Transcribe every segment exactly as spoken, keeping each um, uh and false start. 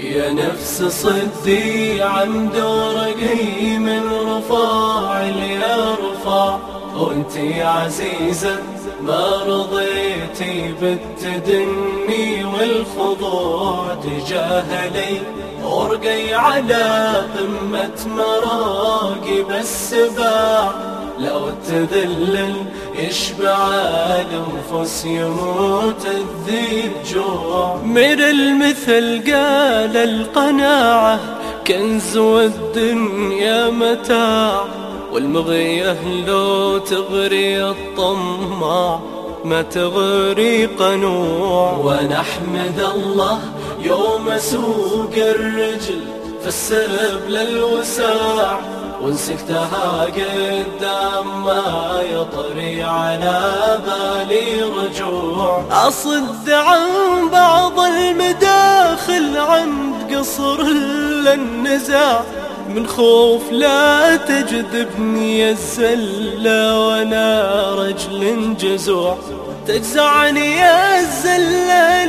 يا نفس صدي عن دورقي من رفاع يا رفاع، وانتي عزيزة ما رضيتي بالتدني والخضوع تجاه لي، ورقي على قمة مراقب السباع. لو تذلل يشبع الأنفس يموت الذيب جوع. من المثل قال القناعة كنز والدنيا متاع، والمغيه لو تغري الطماع ما تغري قنوع. ونحمد الله يوم سوق الرجل في السرب للوساع، ونسكتها قدام ما يطري على بالي رجوع. أصد عن بعض المداخل عند قصر للنزاع، من خوف لا تجذبني الزلة وانا رجل جزوع. تجزعني يا الزلة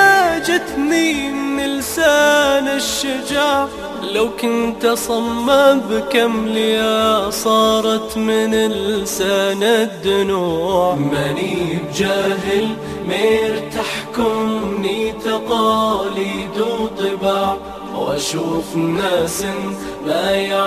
لياجتني من لسان الشجاع، لو كنت صمم بكملي صارت من لسان الدنوع. ماني بجاهل مرتاح كوني تقاليد وطباع، واشوف ناس ما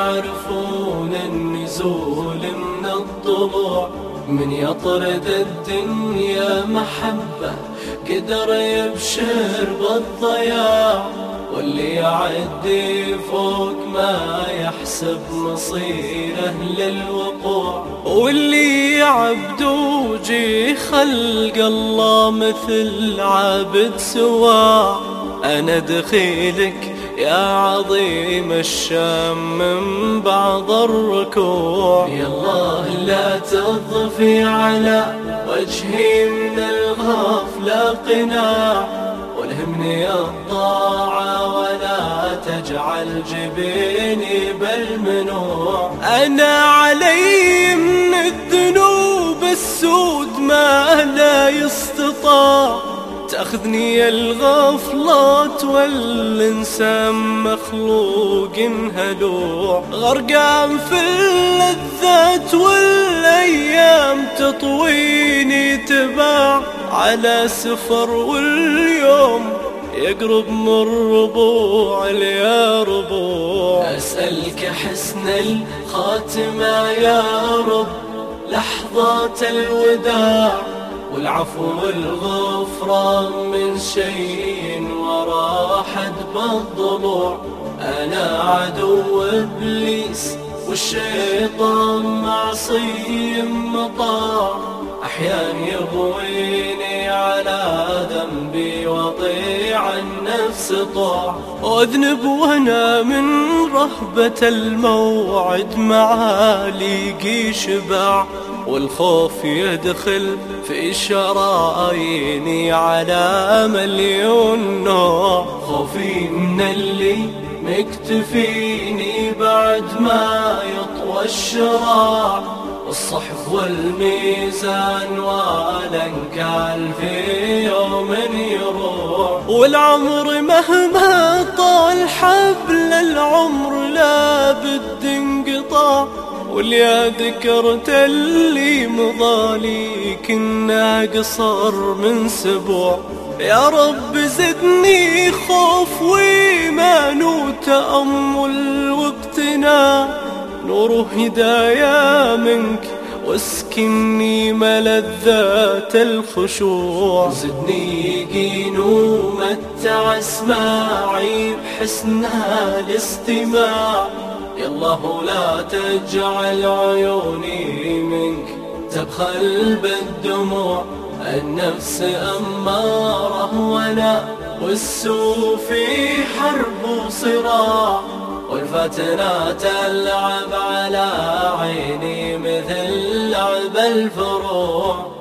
يعرفون النزول من الضلوع. من يطرد الدنيا محبة قدر يبشر بالضياع، واللي يعدي فوق ما يحسب مصيره للوقوع. واللي يعبد وجي خلق الله مثل عابد سواع. أنا دخيلك يا عظيم الشام من بعض الركوع. يا الله لا تضفي على وجهي من الغفلة قناع، والهمني الطاعة ولا تجعل جبيني بالمنوع. أنا علي من الذنوب السود ما لا يستطاع، تأخذني الغفلات والإنسان مخلوق هلوع. غرقان في اللذات والأيام تطويني تباع، على سفر واليوم يقرب من ربوع يا ربوع. أسألك حسن الخاتمة يا رب، لحظات الوداع والعفو والغفران من شيء وراحت بالضلوع. أنا عدو إبليس والشيطان معصي مطاع، أحيان يغويني على ذنبي وطيع النفس طاع. أذنب وأنا من رهبة الموعد معاليقي شباع، والخوف يدخل في شراييني على مليون نوع. خوفي من اللي مكتفيني بعد ما يطوى الشراع، الصحف والميزان والانكال في يوم يروح. والعمر مهما طال حبل العمر لا بد انقطاع، واليا ذكرت اللي مضالي كنا قصر من سبوع. يا رب زدني خوف وإيمان وتأمل واقتناع، نور هدايا منك واسكني ملذات الخشوع. زدني يقين ومتع اسماعي بحسنها الاستماع، يا الله لا تجعل عيوني منك تبخل بالدموع. النفس أمارة ولا والسوء في حرب وصراع، والفتنة تلعب على عيني مثل لعب الفروع.